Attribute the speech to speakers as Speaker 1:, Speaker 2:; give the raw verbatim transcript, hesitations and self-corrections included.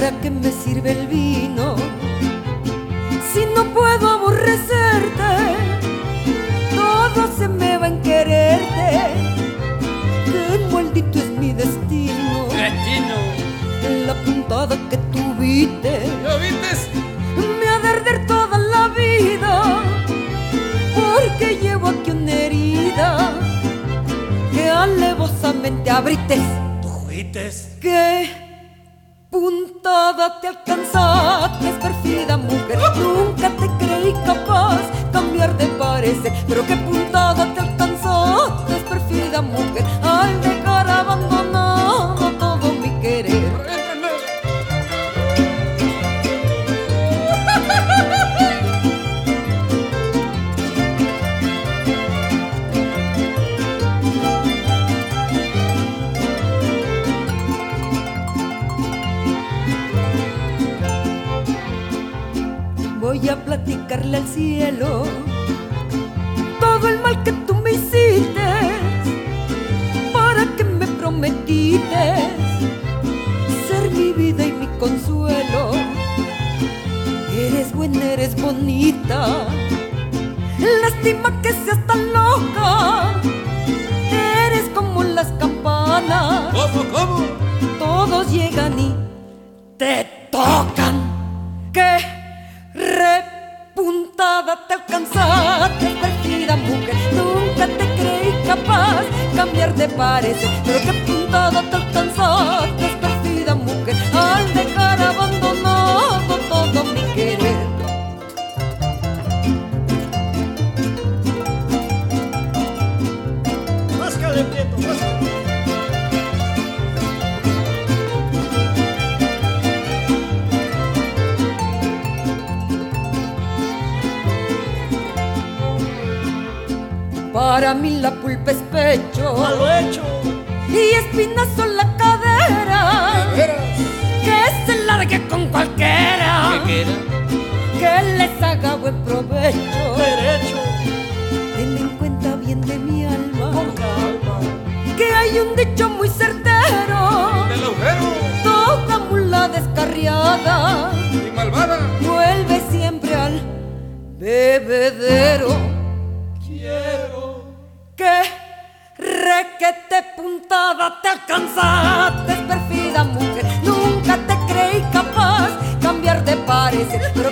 Speaker 1: ¿Para qué me sirve el vino si no puedo aborrecerte? Todo se me va en quererte. Qué maldito es mi destino.
Speaker 2: Destino.
Speaker 1: La puntada que tuviste.
Speaker 2: ¿Lo vistes?
Speaker 1: Me ha de arder toda la vida, porque llevo aquí una herida que alevosamente abrites.
Speaker 2: ¿Tú juites?
Speaker 1: ¿Qué puntada te alcanzaste, pérfida mujer? Nunca te creí capaz cambiar de parecer. Pero qué puntada te alcanzaste, pérfida mujer, al dejar abandonado todo mi querer. Voy a platicarle al cielo todo el mal que tú me hiciste, para que me prometiste ser mi vida y mi consuelo. Eres buena, eres bonita, lástima que seas tan loca. Eres como las campanas.
Speaker 2: ¿Cómo, cómo?
Speaker 1: Todos llegan y te tocan. ¿Qué repuntada te alcanzaste, perdida mujer? Nunca te creí capaz cambiar de parecer. Pero qué puntada te alcanzaste, perdida mujer, al dejar abandonado todo mi querer.
Speaker 2: Máscale, Prieto, máscale.
Speaker 1: Para mí la pulpa es pecho,
Speaker 2: Malo hecho.
Speaker 1: y espinas son la cadera.
Speaker 2: ¿De veras?
Speaker 1: Que se largue con cualquiera,
Speaker 2: ¿Qué quiera?
Speaker 1: que les haga buen provecho.
Speaker 2: Derecho.
Speaker 1: Ten en cuenta bien de mi alma,
Speaker 2: Con calma.
Speaker 1: que hay un dicho muy certero:
Speaker 2: Del agujero.
Speaker 1: toda mula descarriada
Speaker 2: Y malvada.
Speaker 1: vuelve siempre al bebedero.
Speaker 2: Quiero.
Speaker 1: Que requete puntada te alcanzaste, pérfida mujer. Nunca te creí capaz cambiar de parecer. Pero